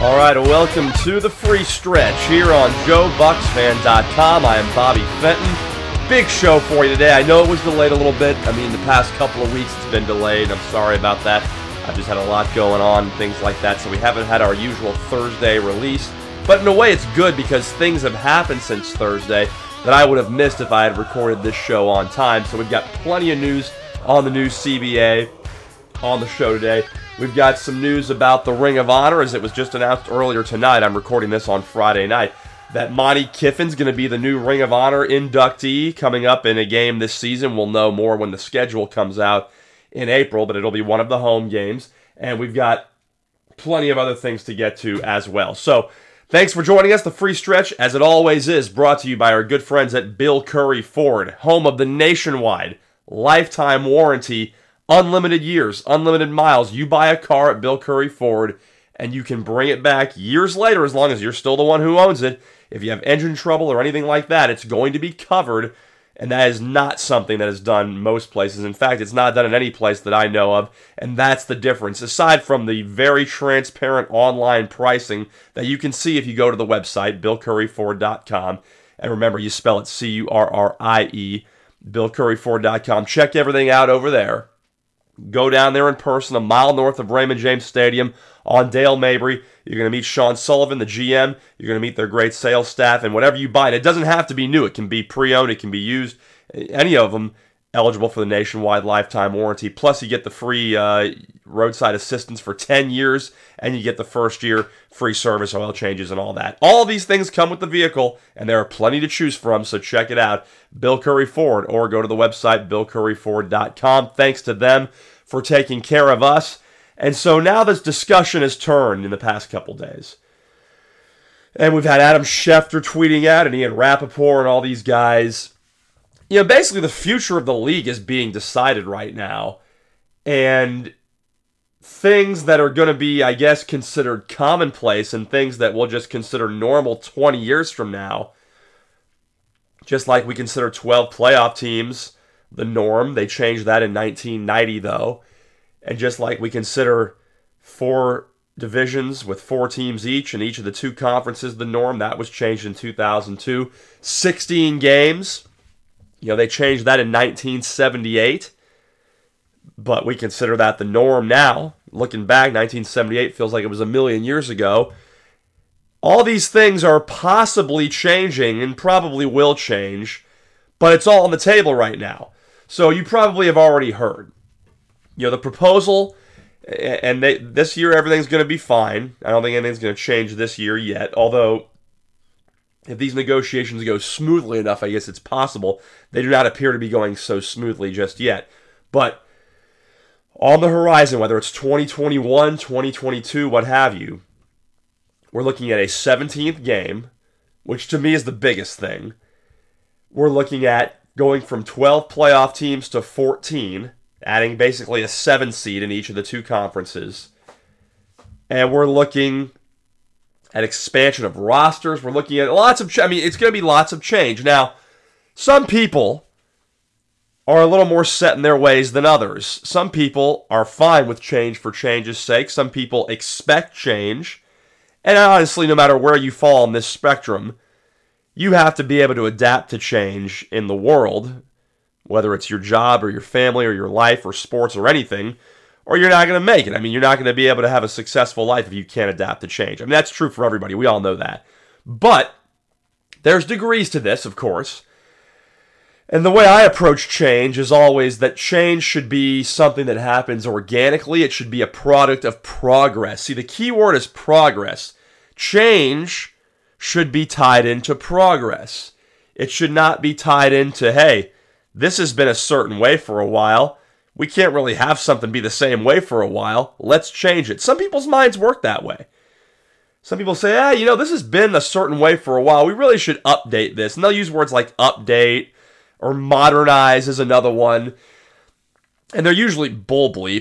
All right, welcome to the free stretch here on JoeBucksFan.com. I am Bobby Fenton. Big show for you today. I know it was delayed a little bit. I mean, the past couple of weeks it's been delayed. I'm sorry about that. I've just had a lot going on, things like that, so we haven't had our usual Thursday release. But in a way, it's good because things have happened since Thursday that I would have missed if I had recorded this show on time. So we've got plenty of news on the new CBA on the show today. We've got some news about the Ring of Honor, as it was just announced earlier tonight. I'm recording this on Friday night. That Monty Kiffin's going to be the new Ring of Honor inductee coming up in a game this season. We'll know more when the schedule comes out in April, but it'll be one of the home games. And we've got plenty of other things to get to as well. So thanks for joining us. The free stretch, as it always is, brought to you by our good friends at Bill Curry Ford, home of the nationwide lifetime warranty. Unlimited years, unlimited miles. You buy a car at Bill Curry Ford, and you can bring it back years later as long as you're still the one who owns it. If you have engine trouble or anything like that, it's going to be covered, and that is not something that is done most places. In fact, it's not done in any place that I know of, and that's the difference. Aside from the very transparent online pricing that you can see if you go to the website, BillCurryFord.com, and remember, you spell it C-U-R-R-I-E, BillCurryFord.com. Check everything out over there. Go down there in person, a mile north of Raymond James Stadium on Dale Mabry. You're going to meet Sean Sullivan, the GM. You're going to meet their great sales staff, and whatever you buy, and it doesn't have to be new. It can be pre-owned. It can be used. Any of them eligible for the nationwide lifetime warranty. Plus, you get the free roadside assistance for 10 years, and you get the first year free service, oil changes, and all that. All of these things come with the vehicle, and there are plenty to choose from, so check it out. Bill Curry Ford, or go to the website, BillCurryFord.com. Thanks to them for taking care of us. And so now this discussion has turned in the past couple days. And we've had Adam Schefter tweeting out, and Ian Rappaport, and all these guys. You know, basically the future of the league is being decided right now. And things that are going to be, I guess, considered commonplace and things that we'll just consider normal 20 years from now, just like we consider 12 playoff teams the norm. They changed that in 1990, though. And just like we consider 4 divisions with 4 teams each in each of the 2 conferences the norm, that was changed in 2002. 16 games, you know, they changed that in 1978. But we consider that the norm now. Looking back, 1978 feels like it was a million years ago. All these things are possibly changing and probably will change, but it's all on the table right now. So you probably have already heard. You know, the proposal, and this year everything's going to be fine. I don't think anything's going to change this year yet, although if these negotiations go smoothly enough, I guess it's possible. They do not appear to be going so smoothly just yet. But on the horizon, whether it's 2021, 2022, what have you, we're looking at a 17th game, which to me is the biggest thing. We're looking at going from 12 playoff teams to 14, adding basically a 7 seed in each of the 2 conferences. And we're looking at expansion of rosters. We're looking at lots of it's going to be lots of change. Now, some people are a little more set in their ways than others. Some people are fine with change for change's sake. Some people expect change. And honestly, no matter where you fall on this spectrum, you have to be able to adapt to change in the world, whether it's your job or your family or your life or sports or anything, or you're not going to make it. I mean, you're not going to be able to have a successful life if you can't adapt to change. I mean, that's true for everybody. We all know that. But there's degrees to this, of course. And the way I approach change is always that change should be something that happens organically. It should be a product of progress. See, the key word is progress. Change should be tied into progress. It should not be tied into, hey, this has been a certain way for a while. We can't really have something be the same way for a while. Let's change it. Some people's minds work that way. Some people say, this has been a certain way for a while. We really should update this. And they'll use words like update or modernize is another one. And they're usually bull bleep.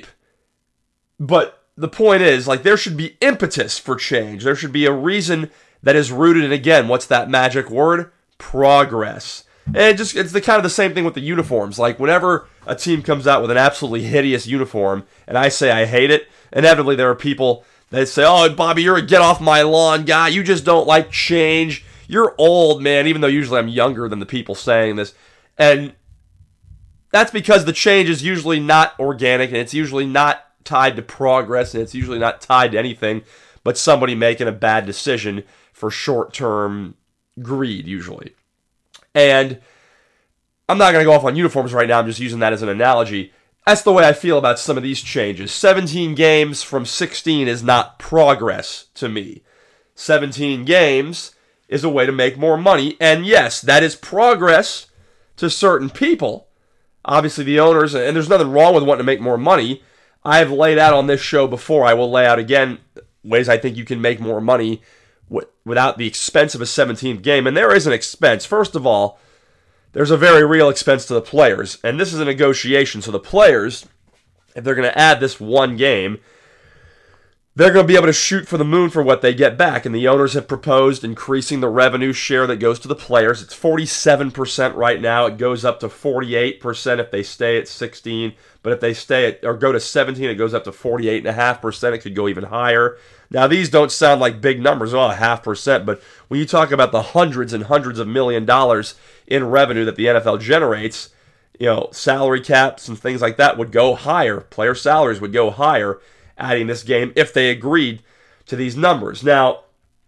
But the point is, there should be impetus for change. There should be a reason that is rooted in, again, what's that magic word? Progress. And it's the kind of the same thing with the uniforms. Like, whenever a team comes out with an absolutely hideous uniform, and I say I hate it, inevitably there are people They say, oh, Bobby, you're a get off my lawn guy. You just don't like change. You're old, man, even though usually I'm younger than the people saying this. And that's because the change is usually not organic, and it's usually not tied to progress, and it's usually not tied to anything but somebody making a bad decision for short-term greed, usually. And I'm not going to go off on uniforms right now. I'm just using that as an analogy. That's the way I feel about some of these changes. 17 games from 16 is not progress to me. 17 games is a way to make more money. And yes, that is progress to certain people. Obviously, the owners, and there's nothing wrong with wanting to make more money. I have laid out on this show before. I will lay out again ways I think you can make more money without the expense of a 17th game. And there is an expense. First of all, there's a very real expense to the players. And this is a negotiation. So the players, if they're going to add this one game, they're going to be able to shoot for the moon for what they get back. And the owners have proposed increasing the revenue share that goes to the players. It's 47% right now. It goes up to 48% if they stay at 16. But if they stay at, or go to 17, it goes up to 48.5%. It could go even higher. Now, these don't sound like big numbers, 0.5%. But when you talk about the hundreds and hundreds of $1 million in revenue that the NFL generates, salary caps and things like that would go higher. Player salaries would go higher adding this game if they agreed to these numbers. Now,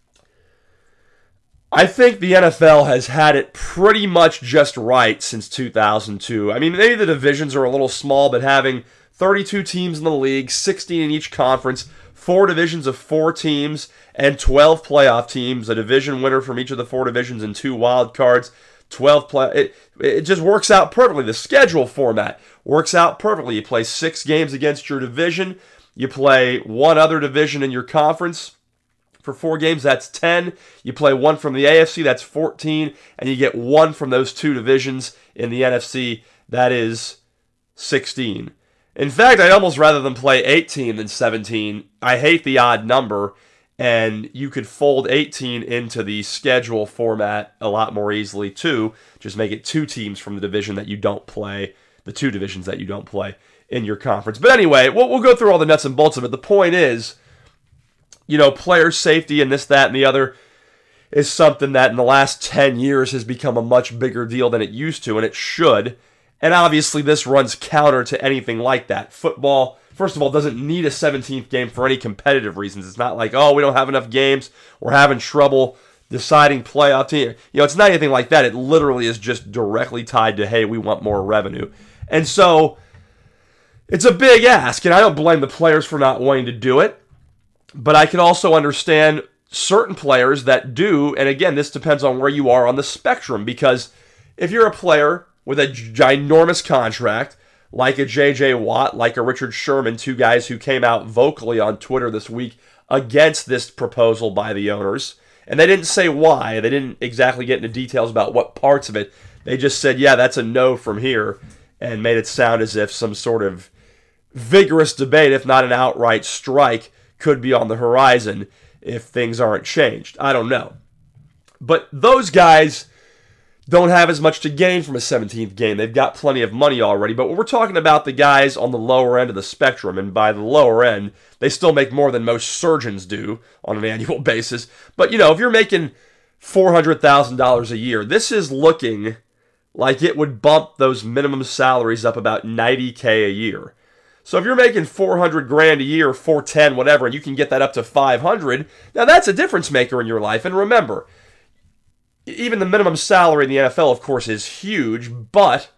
I think the NFL has had it pretty much just right since 2002. I mean, maybe the divisions are a little small, but having 32 teams in the league, 16 in each conference, 4 divisions of 4 teams, and 12 playoff teams, a division winner from each of the 4 divisions and 2 wild cards, 12 play. It just works out perfectly. The schedule format works out perfectly. You play 6 games against your division. You play 1 other division in your conference for 4 games. That's 10. You play 1 from the AFC. That's 14. And you get 1 from those 2 divisions in the NFC. That is 16. In fact, I'd almost rather them play 18 than 17. I hate the odd number. And you could fold 18 into the schedule format a lot more easily, too. Just make it 2 teams from the division that you don't play, the 2 divisions that you don't play in your conference. But anyway, we'll go through all the nuts and bolts of it. The point is, player safety and this, that, and the other is something that in the last 10 years has become a much bigger deal than it used to, and it should. And obviously this runs counter to anything like that. Football, first of all, doesn't need a 17th game for any competitive reasons. It's not like, we don't have enough games, we're having trouble deciding playoff team. It's not anything like that. It literally is just directly tied to, hey, we want more revenue. And so it's a big ask, and I don't blame the players for not wanting to do it, but I can also understand certain players that do, and again, this depends on where you are on the spectrum, because if you're a player with a ginormous contract, like a J.J. Watt, like a Richard Sherman, 2 guys who came out vocally on Twitter this week against this proposal by the owners, and they didn't say why, they didn't exactly get into details about what parts of it, they just said, yeah, that's a no from here, and made it sound as if some sort of vigorous debate, if not an outright strike, could be on the horizon if things aren't changed. I don't know. But those guys don't have as much to gain from a 17th game. They've got plenty of money already. But we're talking about the guys on the lower end of the spectrum, and by the lower end, they still make more than most surgeons do on an annual basis. But, if you're making $400,000 a year, this is looking like it would bump those minimum salaries up about $90K a year. So if you're making $400,000 a year, $410,000, whatever, and you can get that up to $500,000, now that's a difference maker in your life. And remember, even the minimum salary in the NFL, of course, is huge, but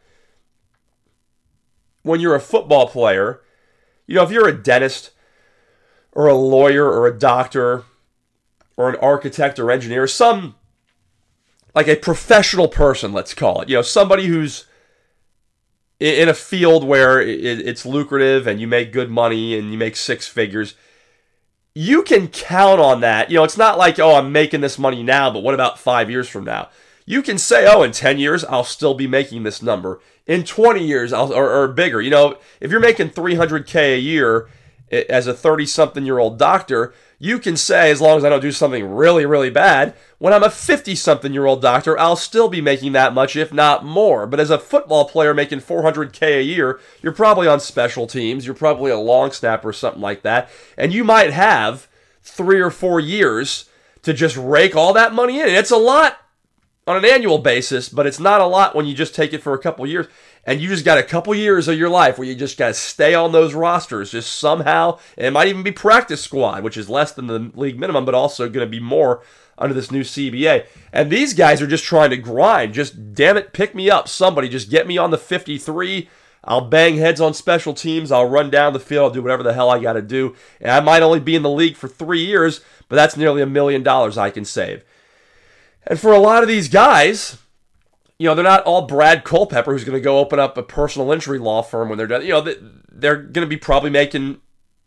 when you're a football player, if you're a dentist or a lawyer or a doctor or an architect or engineer, like a professional person, let's call it, somebody who's in a field where it's lucrative and you make good money and you make 6 figures, you can count on that. It's not like, I'm making this money now, but what about 5 years from now? You can say, in 10 years, I'll still be making this number. In 20 years, or bigger. If you're making $300K a year as a 30-something-year-old doctor, you can say, as long as I don't do something really, really bad, when I'm a 50-something-year-old doctor, I'll still be making that much, if not more. But as a football player making $400K a year, you're probably on special teams, you're probably a long snapper or something like that, and you might have 3 or 4 years to just rake all that money in. And it's a lot on an annual basis, but it's not a lot when you just take it for a couple years. And you just got a couple years of your life where you just got to stay on those rosters just somehow. And it might even be practice squad, which is less than the league minimum, but also going to be more under this new CBA. And these guys are just trying to grind. Just, damn it, pick me up. Somebody, just get me on the 53. I'll bang heads on special teams. I'll run down the field. I'll do whatever the hell I got to do. And I might only be in the league for 3 years, but that's nearly $1 million I can save. And for a lot of these guys, they're not all Brad Culpepper who's going to go open up a personal injury law firm when they're done. They're going to be probably making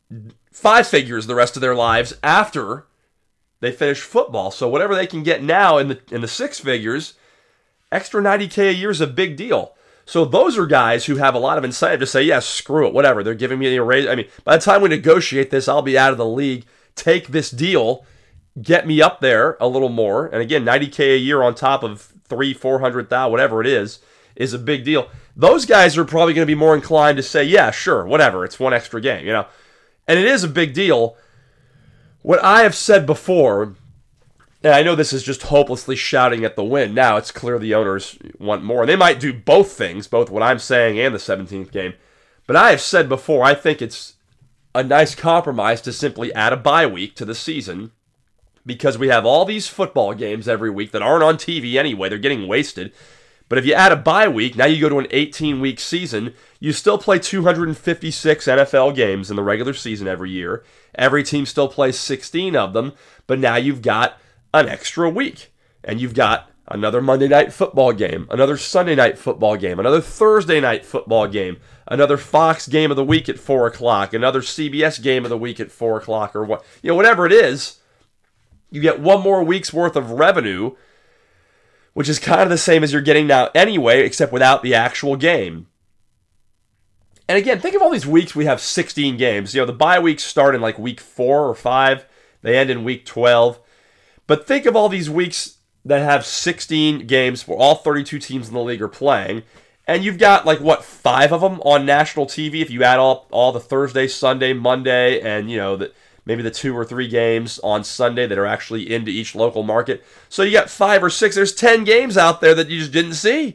5 figures the rest of their lives after they finish football. So whatever they can get now in the 6 figures, extra $90K a year is a big deal. So those are guys who have a lot of incentive to say, yeah, screw it, whatever. They're giving me a raise. I mean, by the time we negotiate this, I'll be out of the league. Take this deal, get me up there a little more. And again, $90K a year on top of $300,000-$400,000, whatever it is a big deal. Those guys are probably going to be more inclined to say, yeah, sure, whatever. It's one extra game, And it is a big deal. What I have said before, and I know this is just hopelessly shouting at the wind. Now it's clear the owners want more. And they might do both things, both what I'm saying and the 17th game. But I have said before, I think it's a nice compromise to simply add a bye week to the season because we have all these football games every week that aren't on TV anyway. They're getting wasted. But if you add a bye week, now you go to an 18-week season, you still play 256 NFL games in the regular season every year. Every team still plays 16 of them, but now you've got an extra week. And you've got another Monday night football game, another Sunday night football game, another Thursday night football game, another Fox game of the week at 4 o'clock, another CBS game of the week at 4 o'clock, or what, whatever it is. You get one more week's worth of revenue, which is kind of the same as you're getting now anyway, except without the actual game. And again, think of all these weeks we have 16 games. The bye weeks start in like week 4 or 5. They end in week 12. But think of all these weeks that have 16 games where all 32 teams in the league are playing. And you've got 5 of them on national TV if you add all the Thursday, Sunday, Monday, and maybe the 2 or 3 games on Sunday that are actually into each local market. So you got 5 or 6. There's 10 games out there that you just didn't see.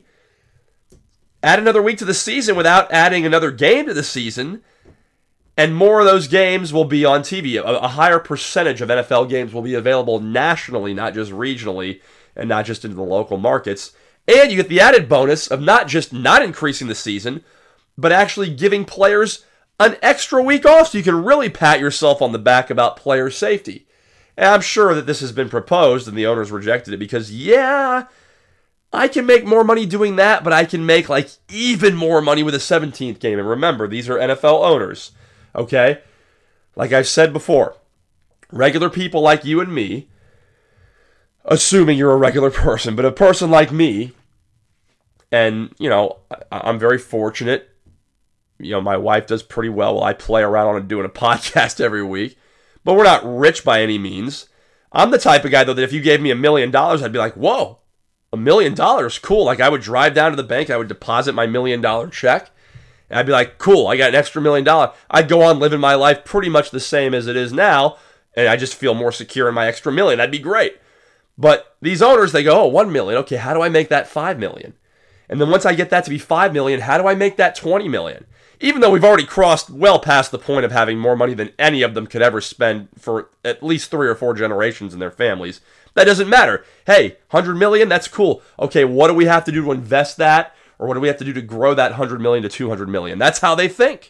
Add another week to the season without adding another game to the season, and more of those games will be on TV. A higher percentage of NFL games will be available nationally, not just regionally, and not just into the local markets. And you get the added bonus of not just not increasing the season, but actually giving players an extra week off so you can really pat yourself on the back about player safety. And I'm sure that this has been proposed and the owners rejected it because, yeah, I can make more money doing that, but I can make even more money with a 17th game. And remember, these are NFL owners, okay? Like I've said before, regular people like you and me, assuming you're a regular person, but a person like me, and, I'm very fortunate. My wife does pretty well while I play around on doing a podcast every week. But we're not rich by any means. I'm the type of guy, though, that if you gave me $1 million, I'd be like, whoa, $1 million, cool. I would drive down to the bank, I would deposit my $1 million check, and I'd be like, cool, I got an extra $1 million. I'd go on living my life pretty much the same as it is now, and I just feel more secure in my extra $1 million. That'd be great. But these owners, they go, oh, $1 million. Okay, how do I make that $5 million? And then once I get that to be $5 million, how do I make that $20 million? Even though we've already crossed well past the point of having more money than any of them could ever spend for at least 3 or 4 generations in their families, that doesn't matter. Hey, $100 million, that's cool. Okay, what do we have to do to invest that? Or what do we have to do to grow that $100 million to $200 million? That's how they think.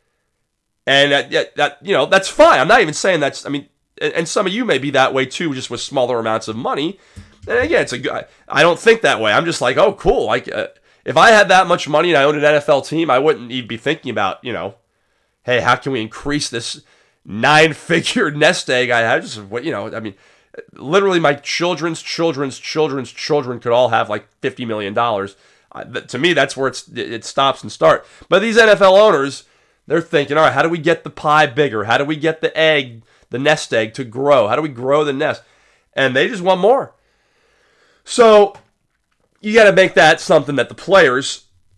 And that's fine. I'm not even saying that's, and some of you may be that way too, just with smaller amounts of money. And again, I don't think that way. I'm just like, oh, cool. If I had that much money and I owned an NFL team, I wouldn't even be thinking about, hey, how can we increase this 9-figure nest egg I have? Literally my children's children could all have $50 million. To me, that's where it stops and starts. But these NFL owners, they're thinking, all right, how do we get the pie bigger? How do we get the nest egg to grow? How do we grow the nest? And they just want more. So you got to make that something that the players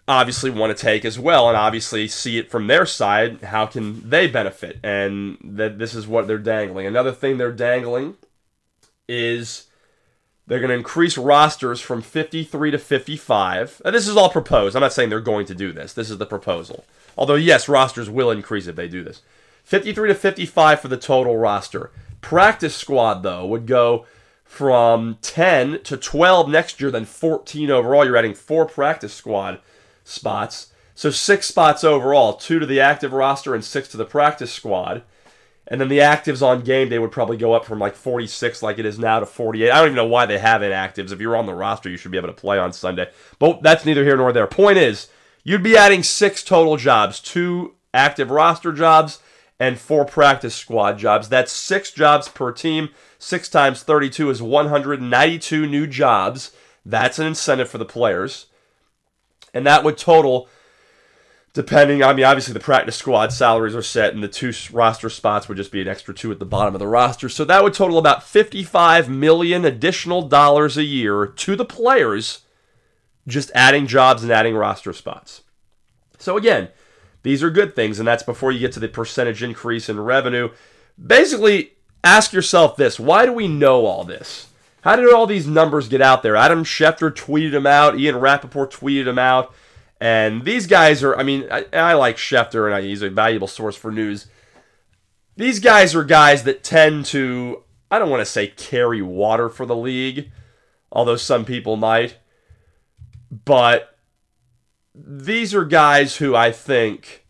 obviously want to take as well, and obviously see it from their side. How can they benefit? And this is what they're dangling. Another thing they're dangling is they're going to increase rosters from 53 to 55. Now, this is all proposed. I'm not saying they're going to do this. This is the proposal. Although, yes, rosters will increase if they do this. 53 to 55 for the total roster. Practice squad, though, would go from 10 to 12 next year, then 14 overall. You're adding 4 practice squad spots. So 6 spots overall, 2 to the active roster and 6 to the practice squad. And then the actives on game day would probably go up from like 46 like it is now to 48. I don't even know why they have inactives. If you're on the roster, you should be able to play on Sunday. But that's neither here nor there. Point is, you'd be adding 6 total jobs, 2 active roster jobs and 4 practice squad jobs. That's 6 jobs per team. 6 times 32 is 192 new jobs. That's an incentive for the players. And that would total, depending, I mean, obviously the practice squad salaries are set, and the 2 roster spots would just be an extra 2 at the bottom of the roster. So that would total about $55 million additional dollars a year to the players, just adding jobs and adding roster spots. So again, these are good things, and that's before you get to the percentage increase in revenue. Basically, ask yourself this: why do we know all this? How did all these numbers get out there? Adam Schefter tweeted them out. Ian Rappaport tweeted them out. And these guys are, I mean, I like Schefter, and he's a valuable source for news. These guys are guys that tend to, I don't want to say carry water for the league, although some people might. But these are guys who I think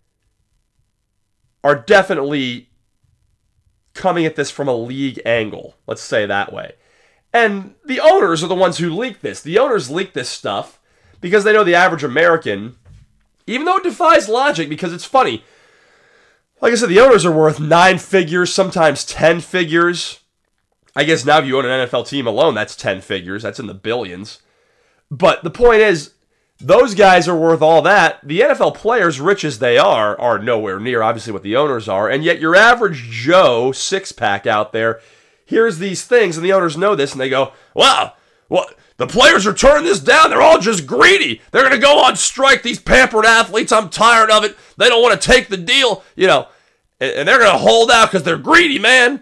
are definitely coming at this from a league angle. Let's say that way. And the owners are the ones who leak this. The owners leak this stuff because they know the average American, even though it defies logic, because it's funny. Like I said, the owners are worth 9 figures, sometimes 10 figures. I guess now if you own an NFL team alone, that's 10 figures. That's in the billions. But the point is, those guys are worth all that. The NFL players, rich as they are nowhere near, obviously, what the owners are. And yet your average Joe six-pack out there hears these things, and the owners know this, and they go, wow, what? The players are turning this down. They're all just greedy. They're going to go on strike, these pampered athletes. I'm tired of it. They don't want to take the deal, you know, and they're going to hold out because they're greedy, man.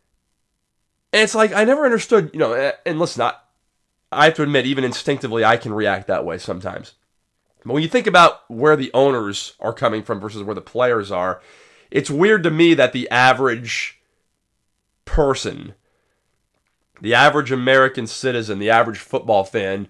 And it's like, I never understood, you know, and listen, I have to admit, even instinctively, I can react that way sometimes. But when you think about where the owners are coming from versus where the players are, it's weird to me that the average person, the average American citizen, the average football fan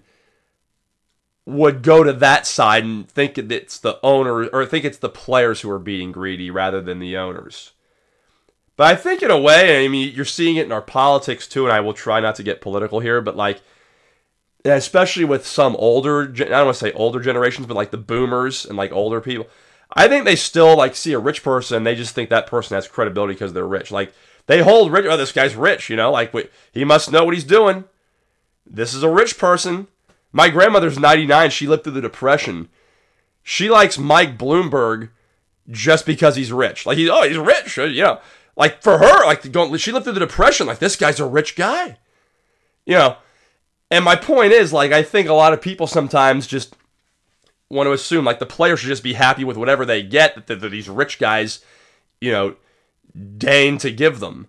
would go to that side and think it's the owner, or think it's the players who are being greedy rather than the owners. But I think in a way, I mean, you're seeing it in our politics too, and I will try not to get political here, but like, especially with some older, I don't want to say older generations, but like the boomers and like older people, I think they still like see a rich person and they just think that person has credibility because they're rich. Like, they hold rich, oh, this guy's rich, you know, like he must know what he's doing. This is a rich person. My grandmother's 99. She lived through the Depression. She likes Mike Bloomberg just because he's rich. Like, he's rich, you know. Like, for her, like, she lived through the Depression. Like, this guy's a rich guy. You know, and my point is, like, I think a lot of people sometimes just want to assume, like, the players should just be happy with whatever they get, that these rich guys, you know, deign to give them.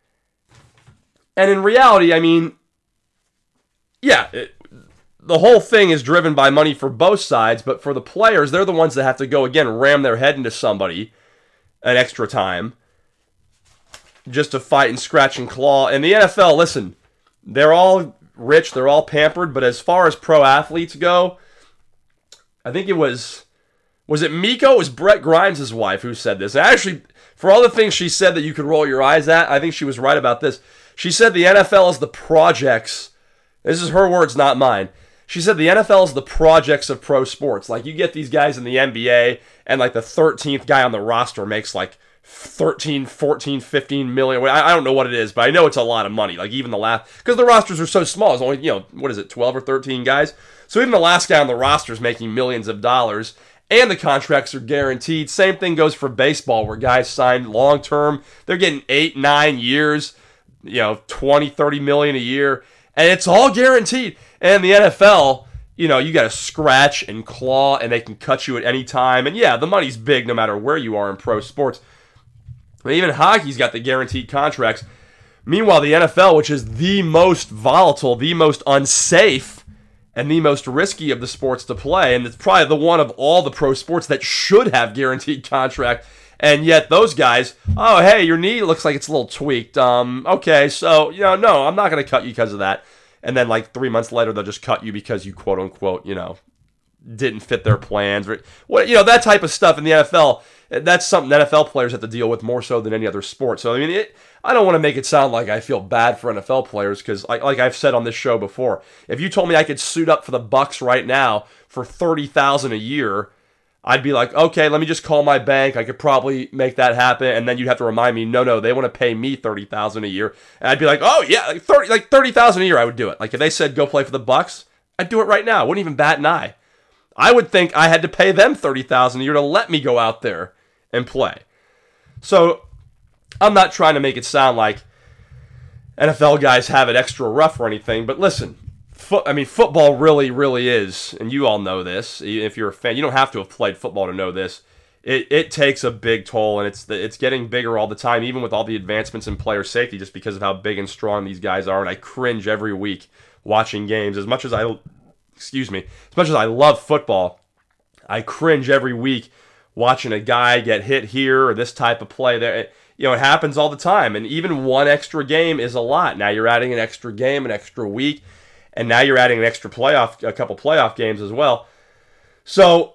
And in reality, I mean, yeah, the whole thing is driven by money for both sides, but for the players, they're the ones that have to go, again, ram their head into somebody an extra time just to fight and scratch and claw. And the NFL, listen, they're all rich, they're all pampered, but as far as pro athletes go, I think it was it Miko? It was Brett Grimes' wife who said this. Actually, for all the things she said that you could roll your eyes at, I think she was right about this. She said the NFL is the projects. This is her words, not mine. She said the NFL is the projects of pro sports. Like, you get these guys in the NBA, and like the 13th guy on the roster makes like 13, 14, 15 million. I don't know what it is, but I know it's a lot of money. Like, even the last, because the rosters are so small. It's only, you know, what is it, 12 or 13 guys? So even the last guy on the roster is making millions of dollars, and the contracts are guaranteed. Same thing goes for baseball, where guys sign long-term. They're getting 8, 9 years, you know, 20, 30 million a year, and it's all guaranteed. And the NFL, you got to scratch and claw, and they can cut you at any time. And yeah, the money's big no matter where you are in pro sports. But even hockey's got the guaranteed contracts. Meanwhile, the NFL, which is the most volatile, the most unsafe, and the most risky of the sports to play, and it's probably the one of all the pro sports that should have guaranteed contract, and yet those guys, oh, hey, your knee looks like it's a little tweaked. Okay, so, no, I'm not going to cut you because of that. And then, like, 3 months later, they'll just cut you because you, quote-unquote, didn't fit their plans. That type of stuff in the NFL, that's something NFL players have to deal with more so than any other sport. So, I mean, I don't want to make it sound like I feel bad for NFL players because, like I've said on this show before, if you told me I could suit up for the Bucs right now for $30,000 a year, I'd be like, okay, let me just call my bank. I could probably make that happen, and then you'd have to remind me, no, they want to pay me $30,000 a year, and I'd be like, oh yeah, like $30,000 a year, I would do it. Like if they said go play for the Bucs, I'd do it right now. I wouldn't even bat an eye. I would think I had to pay them $30,000 a year to let me go out there and play. So I'm not trying to make it sound like NFL guys have it extra rough or anything, but listen. Football really, really is, and you all know this. If you're a fan, you don't have to have played football to know this. It takes a big toll, and it's getting bigger all the time, even with all the advancements in player safety, just because of how big and strong these guys are. And I cringe every week watching games. As much as I love football, I cringe every week watching a guy get hit here or this type of play there. It happens all the time, and even one extra game is a lot. Now you're adding an extra game, an extra week. And now you're adding a couple playoff games as well. So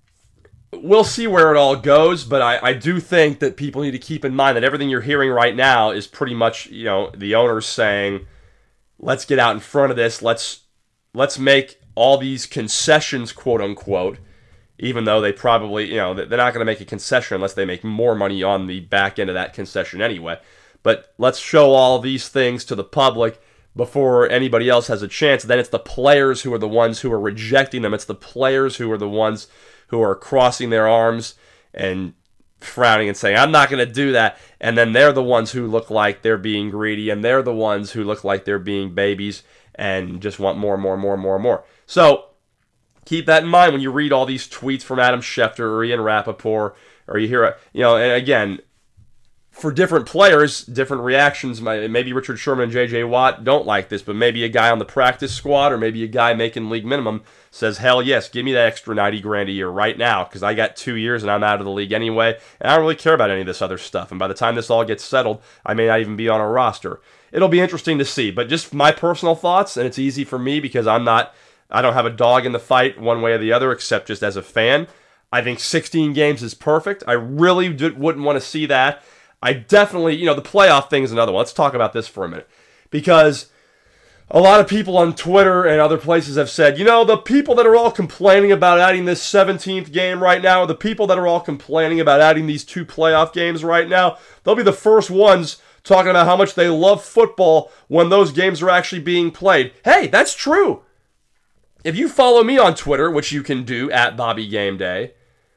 we'll see where it all goes, but I do think that people need to keep in mind that everything you're hearing right now is pretty much, the owners saying, let's get out in front of this. Let's make all these concessions, quote unquote, even though they probably, they're not going to make a concession unless they make more money on the back end of that concession anyway. But let's show all these things to the public before anybody else has a chance. Then it's the players who are the ones who are rejecting them. It's the players who are the ones who are crossing their arms and frowning and saying, I'm not going to do that. And then they're the ones who look like they're being greedy, and they're the ones who look like they're being babies and just want more and more and more and more and more. So keep that in mind when you read all these tweets from Adam Schefter or Ian Rappaport, or you hear, and again, for different players, different reactions. Maybe Richard Sherman and J.J. Watt don't like this, but maybe a guy on the practice squad or maybe a guy making league minimum says, hell yes, give me that extra $90,000 a year right now because I got 2 years and I'm out of the league anyway, and I don't really care about any of this other stuff. And by the time this all gets settled, I may not even be on a roster. It'll be interesting to see, but just my personal thoughts, and it's easy for me because I don't have a dog in the fight one way or the other except just as a fan. I think 16 games is perfect. I really wouldn't want to see that. I definitely, the playoff thing is another one. Let's talk about this for a minute. Because a lot of people on Twitter and other places have said, the people that are all complaining about adding this 17th game right now, or the people that are all complaining about adding these 2 playoff games right now, they'll be the first ones talking about how much they love football when those games are actually being played. Hey, that's true. If you follow me on Twitter, which you can do at BobbyGameDay,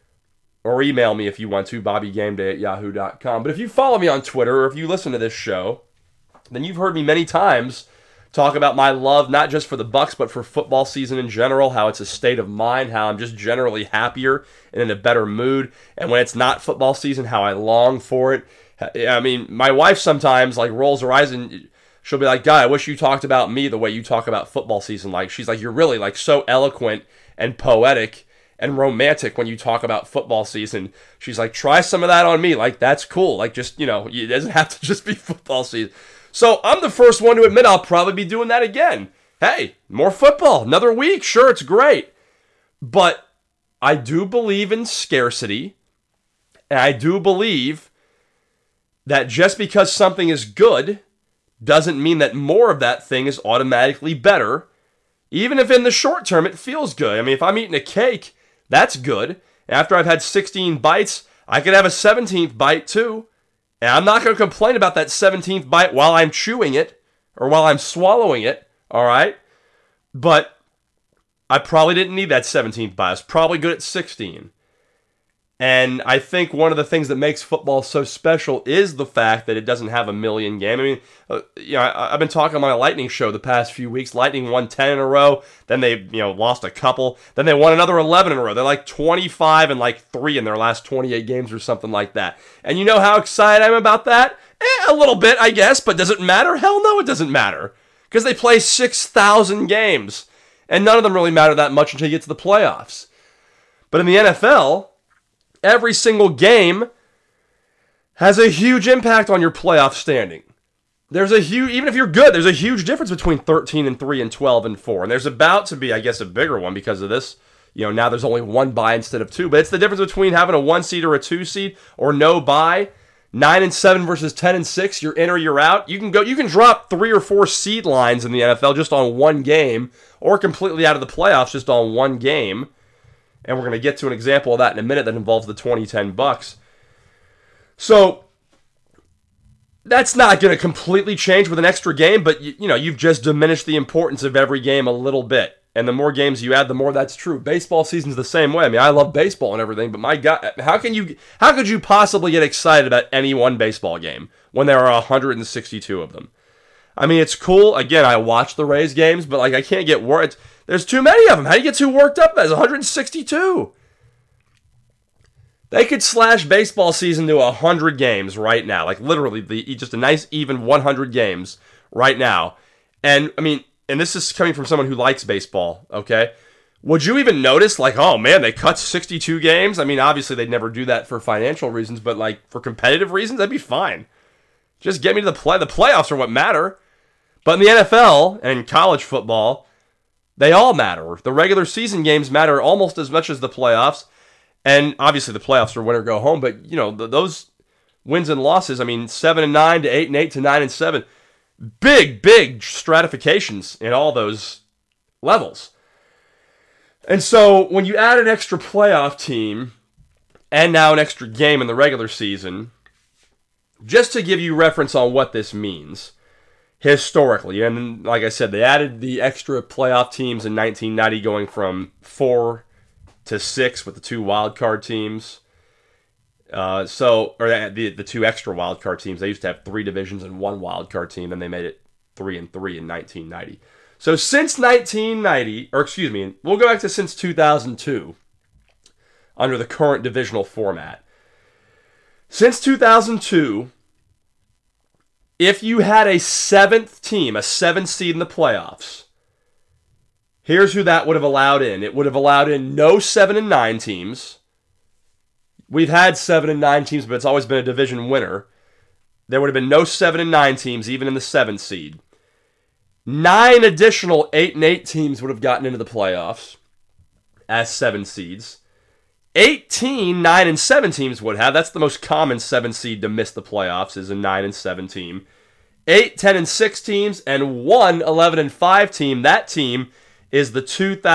or email me if you want to, BobbyGameDay@yahoo.com. But if you follow me on Twitter or if you listen to this show, then you've heard me many times talk about my love, not just for the Bucs, but for football season in general, how it's a state of mind, how I'm just generally happier and in a better mood. And when it's not football season, how I long for it. I mean, my wife sometimes rolls her eyes and she'll be like, God, I wish you talked about me the way you talk about football season. She's like, you're really so eloquent and poetic and romantic when you talk about football season. She's like, try some of that on me. That's cool. It doesn't have to just be football season. So I'm the first one to admit I'll probably be doing that again. Hey, more football, another week. Sure, it's great. But I do believe in scarcity. And I do believe that just because something is good doesn't mean that more of that thing is automatically better. Even if in the short term it feels good. I mean, if I'm eating a cake, that's good. After I've had 16 bites, I could have a 17th bite too. And I'm not going to complain about that 17th bite while I'm chewing it or while I'm swallowing it, all right? But I probably didn't need that 17th bite. I was probably good at 16. And I think one of the things that makes football so special is the fact that it doesn't have a million game. I mean, I've been talking on my Lightning show the past few weeks. Lightning won 10 in a row. Then they, lost a couple. Then they won another 11 in a row. They're like 25 and like 3 in their last 28 games or something like that. And you know how excited I am about that? A little bit, I guess. But does it matter? Hell no, it doesn't matter. Because they play 6,000 games. And none of them really matter that much until you get to the playoffs. But in the NFL, every single game has a huge impact on your playoff standing. There's a huge, even if you're good, there's a huge difference between 13 and 3 and 12 and 4. And there's about to be, I guess, a bigger one because of this. Now there's only one bye instead of 2. But it's the difference between having a 1 seed or a 2 seed or no bye. 9 and 7 versus 10 and 6. You're in or you're out. You can drop 3 or 4 seed lines in the NFL just on one game, or completely out of the playoffs just on one game. And we're going to get to an example of that in a minute that involves the 2010 Bucks. So that's not going to completely change with an extra game, but you've just diminished the importance of every game a little bit. And the more games you add, the more that's true. Baseball season's the same way. I mean, I love baseball and everything, but my God, how could you possibly get excited about any one baseball game when there are 162 of them? I mean, it's cool. Again, I watch the Rays games, but I can't get worked. There's too many of them. How do you get too worked up? There's 162. They could slash baseball season to 100 games right now. Literally, just a nice even 100 games right now. And, I mean, and this is coming from someone who likes baseball, okay? Would you even notice, oh man, they cut 62 games? I mean, obviously they'd never do that for financial reasons, but for competitive reasons, that'd be fine. Just get me to the playoffs are what matter. But in the NFL and college football, they all matter. The regular season games matter almost as much as the playoffs. And obviously the playoffs are win or go home, but those wins and losses, I mean, 7 and 9 to 8 and 8 to 9 and 7. Big stratifications in all those levels. And so when you add an extra playoff team and now an extra game in the regular season, just to give you reference on what this means historically, and like I said, they added the extra playoff teams in 1990 going from 4 to 6 with the 2 wildcard teams. Or the 2 extra wildcard teams. They used to have 3 divisions and 1 wildcard team, and they made it 3 and 3 in 1990. So since 1990, we'll go back to since 2002, under the current divisional format. Since 2002, if you had a 7th team, a 7 seed in the playoffs, here's who that would have allowed in. It would have allowed in no 7 and 9 teams. We've had 7 and 9 teams, but it's always been a division winner. There would have been no 7 and 9 teams, even in the 7th seed. 9 additional 8 and 8 teams would have gotten into the playoffs as 7 seeds. 18 9 and 7 teams would have. That's the most common 7 seed to miss the playoffs, is a 9 and 7 team. 8, 10 and 6 teams, and 1 11 and 5 team. That team is the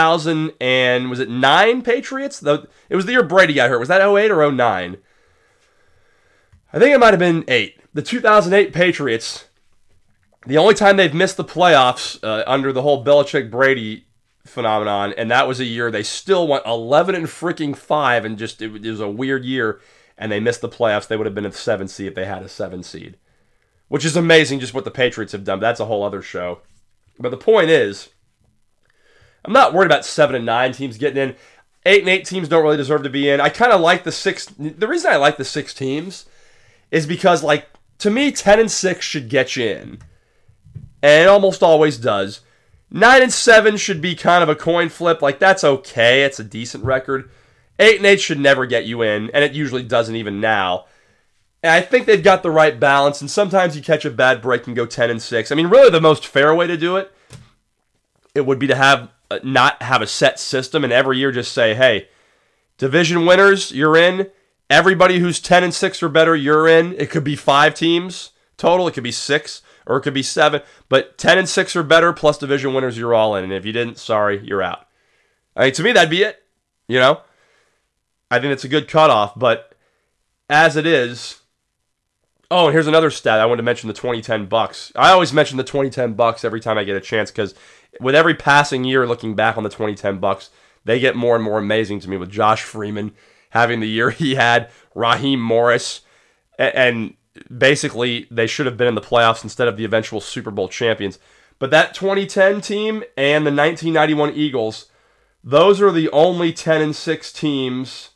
2009 Patriots? It was the year Brady got hurt. Was that 08 or 09? I think it might have been 8. The 2008 Patriots, the only time they've missed the playoffs under the whole Belichick-Brady phenomenon, and that was a year they still went 11 and freaking 5, and just it was a weird year, and they missed the playoffs. They would have been a 7 seed if they had a 7 seed, which is amazing just what the Patriots have done. But that's a whole other show. But the point is, I'm not worried about 7 and 9 teams getting in. 8 and 8 teams don't really deserve to be in. I kind of like the 6. The reason I like the 6 teams is because, to me, 10 and 6 should get you in. And it almost always does. 9 and 7 should be kind of a coin flip. That's okay. It's a decent record. 8 and 8 should never get you in, and it usually doesn't even now. And I think they've got the right balance, and sometimes you catch a bad break and go 10 and 6. I mean, really the most fair way to do it would be to not have a set system, and every year just say, hey, division winners, you're in. Everybody who's 10 and 6 or better, you're in. It could be 5 teams total. It could be 6, or it could be 7. But 10 and 6 or better plus division winners, you're all in. And if you didn't, sorry, you're out. I mean, to me, that'd be it. I think it's a good cutoff. But as it is, oh, and here's another stat. I wanted to mention the 2010 Bucks. I always mention the 2010 Bucks every time I get a chance because with every passing year looking back on the 2010 Bucks, they get more and more amazing to me with Josh Freeman having the year he had, Raheem Morris, and basically they should have been in the playoffs instead of the eventual Super Bowl champions. But that 2010 team and the 1991 Eagles, those are the only 10-6 teams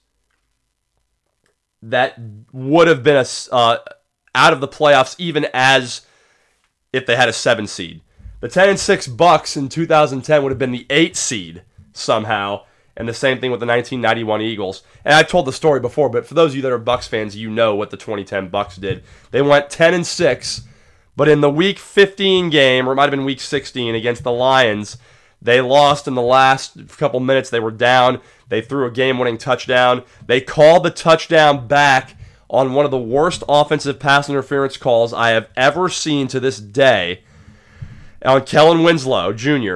that would have been out of the playoffs, even as if they had a 7 seed. The 10-6 Bucks in 2010 would have been the 8 seed somehow, and the same thing with the 1991 Eagles. And I've told the story before, but for those of you that are Bucks fans, you know what the 2010 Bucks did. They went 10-6, but in the Week 15 game, or it might have been Week 16 against the Lions, they lost in the last couple minutes. They were down. They threw a game-winning touchdown. They called the touchdown back on one of the worst offensive pass interference calls I have ever seen to this day on Kellen Winslow Jr.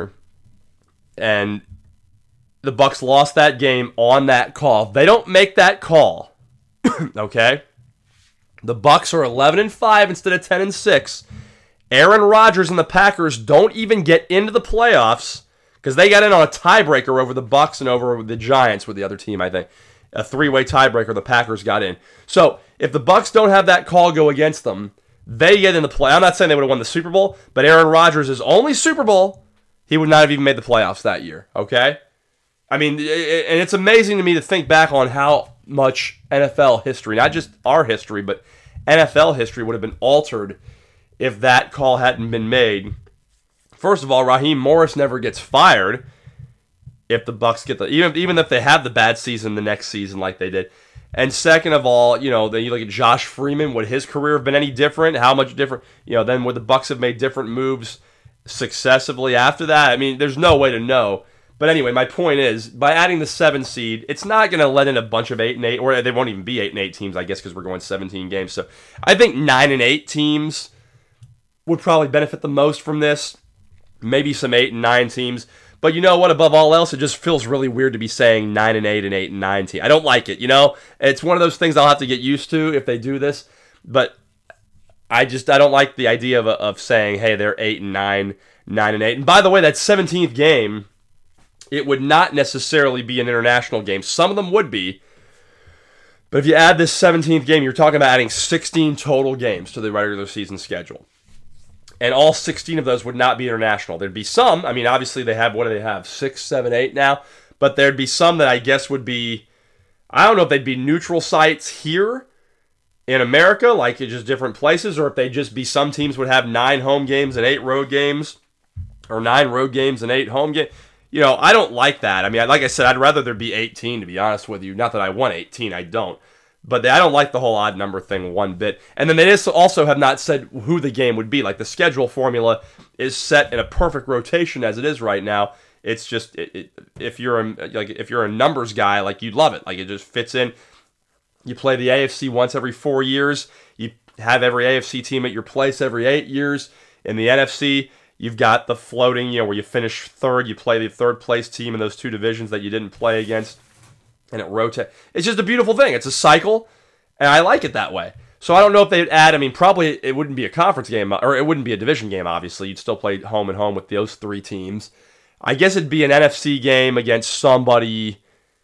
And the Bucks lost that game on that call. They don't make that call. Okay? The Bucks are 11-5 instead of 10-6. Aaron Rodgers and the Packers don't even get into the playoffs because they got in on a tiebreaker over the Bucks and over the Giants with the other team, I think. A 3-way tiebreaker, the Packers got in. So, if the Bucks don't have that call go against them, they get in the play. I'm not saying they would have won the Super Bowl, but Aaron Rodgers' only Super Bowl, he would not have even made the playoffs that year, okay? I mean, and it's amazing to me to think back on how much NFL history, not just our history, but NFL history would have been altered if that call hadn't been made. First of all, Raheem Morris never gets fired if the Bucks get even if they have the bad season the next season like they did. And second of all, you know, then you look at Josh Freeman. Would his career have been any different? How much different? You know, then would the Bucks have made different moves successively after that? I mean, there's no way to know. But anyway, my point is, by adding the 7 seed, it's not going to let in a bunch of 8-8, or they won't even be 8-8 teams, I guess, because we're going 17 games. So I think 9-8 teams would probably benefit the most from this. Maybe some 8-9 teams. But you know what? Above all else, it just feels really weird to be saying 9-8 and 8-9 team. I don't like it, you know? It's one of those things I'll have to get used to if they do this. But I don't like the idea of saying, hey, they're 8-9, 9-8. And by the way, that 17th game, it would not necessarily be an international game. Some of them would be. But if you add this 17th game, you're talking about adding 16 total games to the regular season schedule. And all 16 of those would not be international. There'd be some, I mean, obviously they have, what do they have, 6, 7, 8 now? But there'd be some that I guess would be, I don't know if they'd be neutral sites here in America, like it's just different places, or if they'd just be, some teams would have 9 home games and 8 road games, or 9 road games and 8 home games. You know, I don't like that. I mean, like I said, I'd rather there be 18, to be honest with you. Not that I want 18, I don't. But I don't like the whole odd number thing one bit. And then they also have not said who the game would be. Like the schedule formula is set in a perfect rotation as it is right now. It's just if you're a numbers guy, like you'd love it. Like it just fits in. You play the AFC once every 4 years. You have every AFC team at your place every 8 years. In the NFC, you've got the floating, you know, where you finish third. You play the third place team in those 2 divisions that you didn't play against. And it rotates. It's just a beautiful thing. It's a cycle, and I like it that way. So I don't know if they'd add, I mean, probably it wouldn't be a conference game, or it wouldn't be a division game, obviously. You'd still play home and home with those 3 teams. I guess it'd be an NFC game against somebody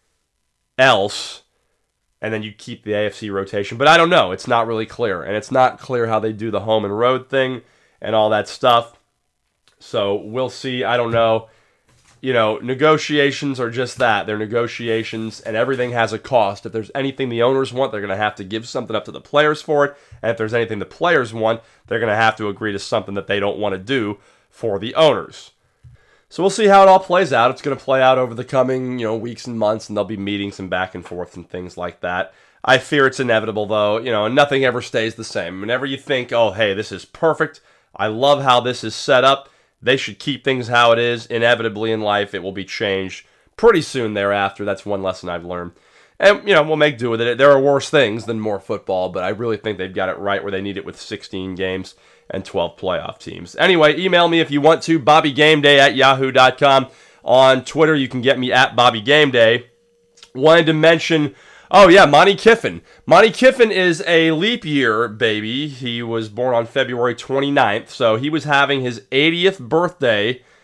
else, and then you'd keep the AFC rotation. But I don't know. It's not really clear, and it's not clear how they do the home and road thing and all that stuff. So we'll see. I don't know. You know, negotiations are just that. They're negotiations, and everything has a cost. If there's anything the owners want, they're going to have to give something up to the players for it. And if there's anything the players want, they're going to have to agree to something that they don't want to do for the owners. So we'll see how it all plays out. It's going to play out over the coming, you know, weeks and months, and there'll be meetings and back and forth and things like that. I fear it's inevitable, though. You know, nothing ever stays the same. Whenever you think, oh, hey, this is perfect, I love how this is set up, they should keep things how it is. Inevitably in life, it will be changed pretty soon thereafter. That's one lesson I've learned. And, you know, we'll make do with it. There are worse things than more football, but I really think they've got it right where they need it with 16 games and 12 playoff teams. Anyway, email me if you want to, BobbyGameDay@yahoo.com. On Twitter, you can get me at BobbyGameDay. Wanted to mention, oh yeah, Monty Kiffin. Monty Kiffin is a leap year baby. He was born on February 29th, so he was having his 80th birthday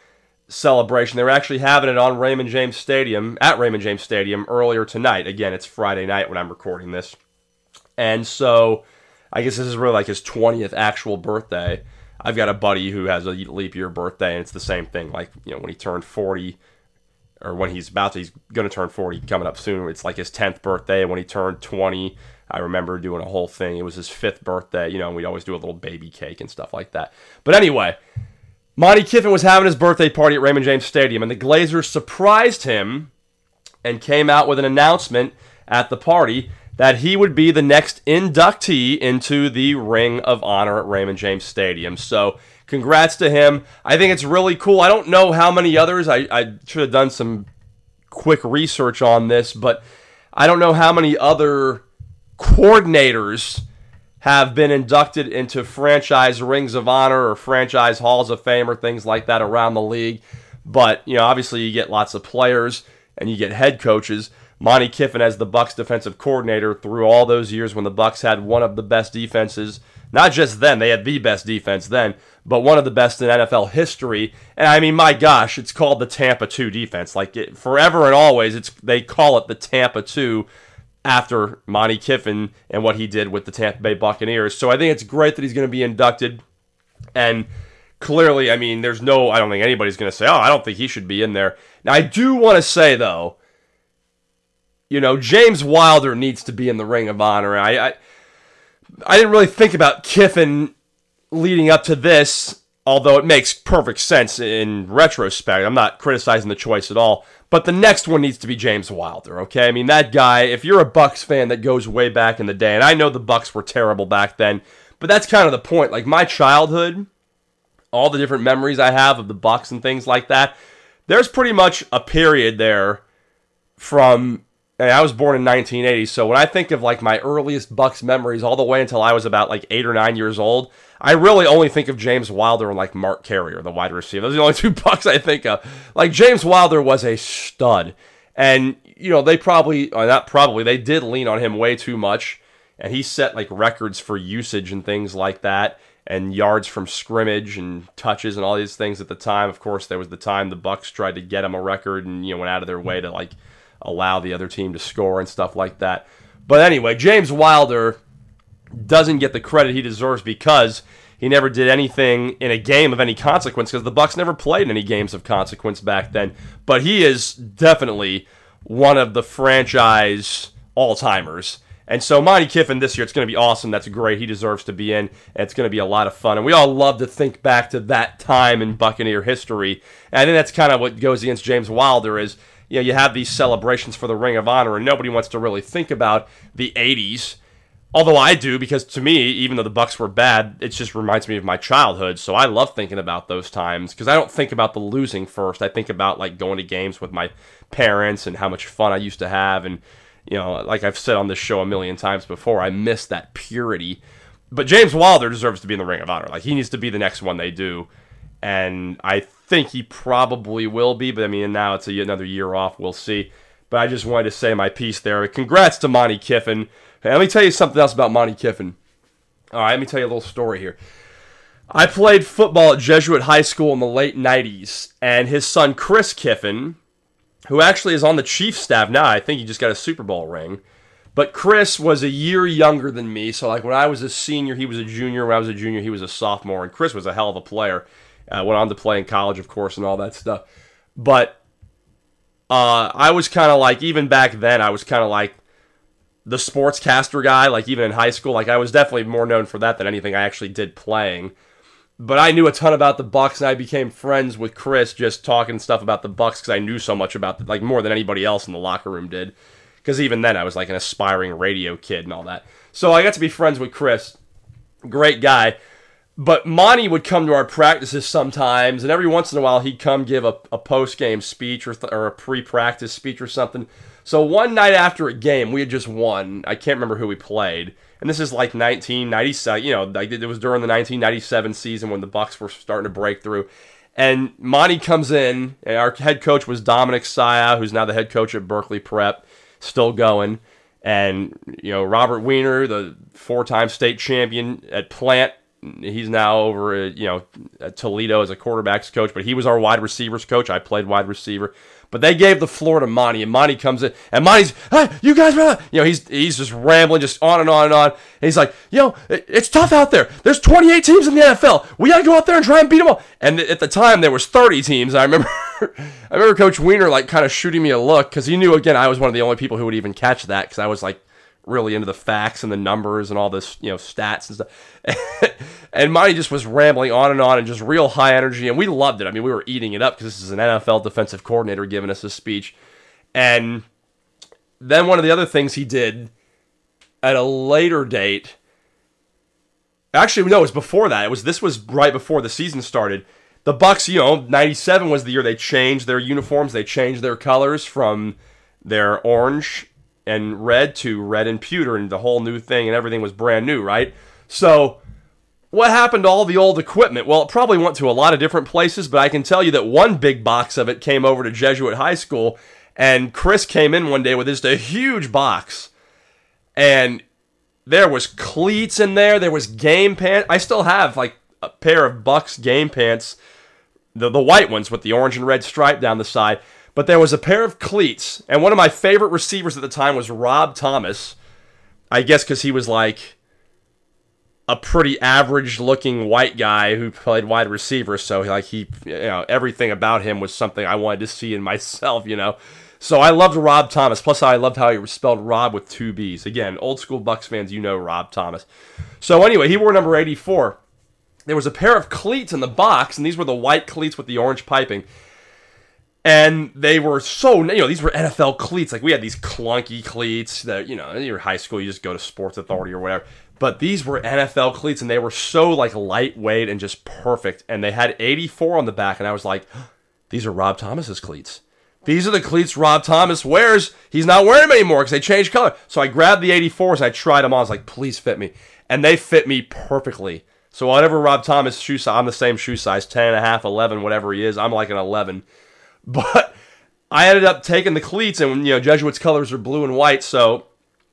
celebration. They were actually having it on Raymond James Stadium, at Raymond James Stadium earlier tonight. Again, it's Friday night when I'm recording this. And so I guess this is really like his 20th actual birthday. I've got a buddy who has a leap year birthday, and it's the same thing. Like, you know, when he turned 40, or when he's going to turn 40 coming up soon. It's like his 10th birthday. When he turned 20, I remember doing a whole thing. It was his 5th birthday, you know, and we'd always do a little baby cake and stuff like that. But anyway, Monty Kiffin was having his birthday party at Raymond James Stadium, and the Glazers surprised him and came out with an announcement at the party that he would be the next inductee into the Ring of Honor at Raymond James Stadium. So congrats to him. I think it's really cool. I don't know how many others. I should have done some quick research on this, but I don't know how many other coordinators have been inducted into franchise Rings of Honor or franchise Halls of Fame or things like that around the league. But, you know, obviously you get lots of players and you get head coaches. Monty Kiffin as the Bucs defensive coordinator through all those years when the Bucs had one of the best defenses. Not just then, they had the best defense then, but one of the best in NFL history. And I mean, my gosh, it's called the Tampa 2 defense. Like, forever and always, they call it the Tampa 2 after Monty Kiffin and what he did with the Tampa Bay Buccaneers. So I think it's great that he's going to be inducted. And clearly, I mean, I don't think anybody's going to say, oh, I don't think he should be in there. Now, I do want to say, though, you know, James Wilder needs to be in the Ring of Honor. I didn't really think about Kiffin leading up to this, although it makes perfect sense in retrospect. I'm not criticizing the choice at all. But the next one needs to be James Wilder, okay? I mean, that guy, if you're a Bucs fan that goes way back in the day, and I know the Bucs were terrible back then, but that's kind of the point. Like, my childhood, all the different memories I have of the Bucs and things like that, there's pretty much a period there from... I was born in 1980, so when I think of like my earliest Bucs memories all the way until I was about like 8 or 9 years old, I really only think of James Wilder and like Mark Carrier, the wide receiver. Those are the only 2 Bucs I think of. Like, James Wilder was a stud, and you know, they did lean on him way too much, and he set like records for usage and things like that, and yards from scrimmage and touches and all these things at the time. Of course, there was the time the Bucs tried to get him a record and, you know, went out of their way to like allow the other team to score and stuff like that. But anyway, James Wilder doesn't get the credit he deserves because he never did anything in a game of any consequence, because the Bucs never played any games of consequence back then. But he is definitely one of the franchise all-timers. And so Monty Kiffin this year, it's going to be awesome. That's great. He deserves to be in. And it's going to be a lot of fun. And we all love to think back to that time in Buccaneer history. And I think that's kind of what goes against James Wilder is, you know, you have these celebrations for the Ring of Honor, and nobody wants to really think about the 80s. Although I do, because to me, even though the Bucs were bad, it just reminds me of my childhood. So I love thinking about those times, because I don't think about the losing first. I think about like going to games with my parents and how much fun I used to have. And, you know, like I've said on this show a million times before, I miss that purity. But James Wilder deserves to be in the Ring of Honor. Like, he needs to be the next one they do. And I think he probably will be, but I mean, now it's another year off. We'll see. But I just wanted to say my piece there. Congrats to Monty Kiffin. Hey, let me tell you something else about Monty Kiffin. All right, let me tell you a little story here. I played football at Jesuit High School in the late 90s, and his son Chris Kiffin, who actually is on the Chiefs staff now, I think he just got a Super Bowl ring. But Chris was a year younger than me, so like when I was a senior, he was a junior. When I was a junior, he was a sophomore, and Chris was a hell of a player. Went on to play in college, of course, and all that stuff. But I was kind of like, even back then, I was kind of like the sportscaster guy, like even in high school. Like, I was definitely more known for that than anything I actually did playing. But I knew a ton about the Bucs, and I became friends with Chris just talking stuff about the Bucs because I knew so much about like more than anybody else in the locker room did. Because even then, I was like an aspiring radio kid and all that. So I got to be friends with Chris. Great guy. But Monty would come to our practices sometimes, and every once in a while he'd come give a post-game speech or a pre-practice speech or something. So one night after a game, we had just won. I can't remember who we played. And this is like 1997, you know, like it was during the 1997 season when the Bucs were starting to break through. And Monty comes in, and our head coach was Dominic Saya, who's now the head coach at Berkeley Prep, still going. And, you know, Robert Weiner, the 4-time state champion at Plant, He's now over at Toledo as a quarterbacks coach, but he was our wide receivers coach. I played wide receiver. But they gave the floor to Monty, and Monty comes in, and Monty's, hey, you guys, he's just rambling, just on and on and on. And he's like, it's tough out there. There's 28 teams in the NFL. We got to go out there and try and beat them all. And at the time, there was 30 teams. I remember Coach Weiner, like, kind of shooting me a look, because he knew, again, I was one of the only people who would even catch that, because I was, like, really into the facts and the numbers and all this, stats and stuff. And Monty just was rambling on and just real high energy, and we loved it. I mean, we were eating it up because this is an NFL defensive coordinator giving us a speech. And then one of the other things he did at a later date, actually, no, it was before that. This was right before the season started. The Bucks, 97 was the year they changed their uniforms. They changed their colors from their orange and red to red and pewter, and the whole new thing, and everything was brand new, right? So what happened to all the old equipment? Well, it probably went to a lot of different places, but I can tell you that one big box of it came over to Jesuit High School, and Chris came in one day with just a huge box, and there was cleats in there, there was game pants. I still have like a pair of Bucks game pants, the white ones with the orange and red stripe down the side, but there was a pair of cleats, and one of my favorite receivers at the time was Rob Thomas, I guess because he was like a pretty average-looking white guy who played wide receiver, so everything about him was something I wanted to see in myself, So I loved Rob Thomas, plus I loved how he spelled Rob with 2 B's. Again, old-school Bucks fans, Rob Thomas. So anyway, he wore number 84. There was a pair of cleats in the box, and these were the white cleats with the orange piping. And they were so, these were NFL cleats. Like, we had these clunky cleats that, in your high school, you just go to Sports Authority or whatever. But these were NFL cleats, and they were so, like, lightweight and just perfect. And they had 84 on the back, and I was like, these are Rob Thomas's cleats. These are the cleats Rob Thomas wears. He's not wearing them anymore because they changed color. So I grabbed the 84s, I tried them on. I was like, please fit me. And they fit me perfectly. So whatever Rob Thomas shoe size, I'm the same shoe size, 10.5, 11, whatever he is. I'm like an 11. But I ended up taking the cleats, and Jesuit's colors are blue and white, so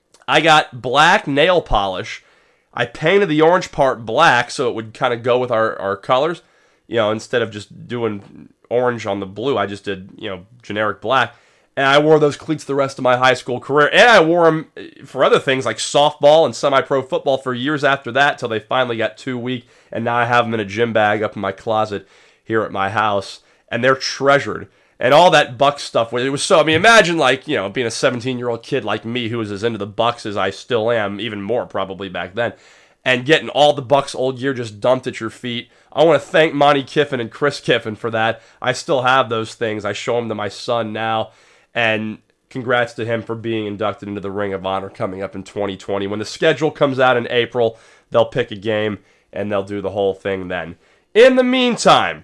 I got black nail polish. I painted the orange part black so it would kind of go with our colors. Instead of just doing orange on the blue, I just did, generic black. And I wore those cleats the rest of my high school career. And I wore them for other things like softball and semi-pro football for years after that till they finally got too weak. And now I have them in a gym bag up in my closet here at my house. And they're treasured. And all that Bucks stuff, it was so, imagine like, being a 17-year-old kid like me who was as into the Bucks as I still am, even more probably back then, and getting all the Bucks old gear just dumped at your feet. I want to thank Monty Kiffin and Chris Kiffin for that. I still have those things. I show them to my son now, and congrats to him for being inducted into the Ring of Honor coming up in 2020. When the schedule comes out in April, they'll pick a game, and they'll do the whole thing then. In the meantime,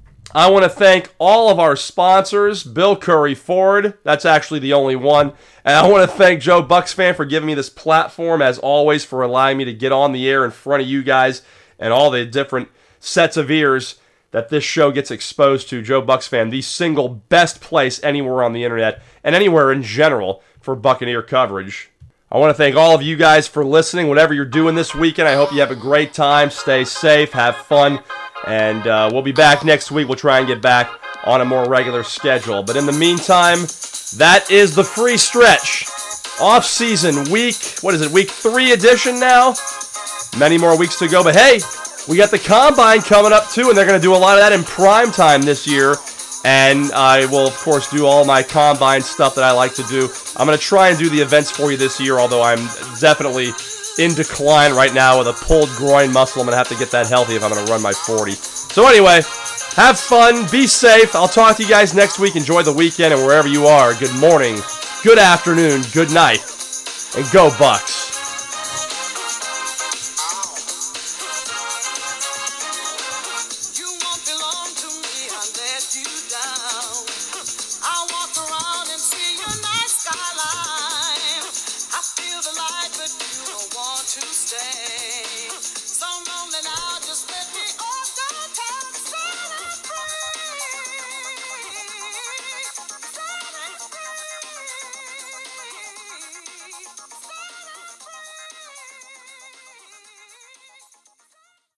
I want to thank all of our sponsors, Bill Curry Ford, that's actually the only one, and I want to thank Joe Bucks Fan for giving me this platform, as always, for allowing me to get on the air in front of you guys and all the different sets of ears that this show gets exposed to. Joe Bucks Fan, the single best place anywhere on the internet and anywhere in general for Buccaneer coverage. I want to thank all of you guys for listening, whatever you're doing this weekend. I hope you have a great time, stay safe, have fun. And we'll be back next week. We'll try and get back on a more regular schedule. But in the meantime, that is the free stretch. Off-season week, week 3 edition now? Many more weeks to go. But hey, we got the Combine coming up too, and they're going to do a lot of that in prime time this year. And I will, of course, do all my Combine stuff that I like to do. I'm going to try and do the events for you this year, although I'm definitely in decline right now with a pulled groin muscle. I'm going to have to get that healthy if I'm going to run my 40. So anyway, have fun, be safe. I'll talk to you guys next week. Enjoy the weekend, and wherever you are, good morning, good afternoon, good night, and go Bucks.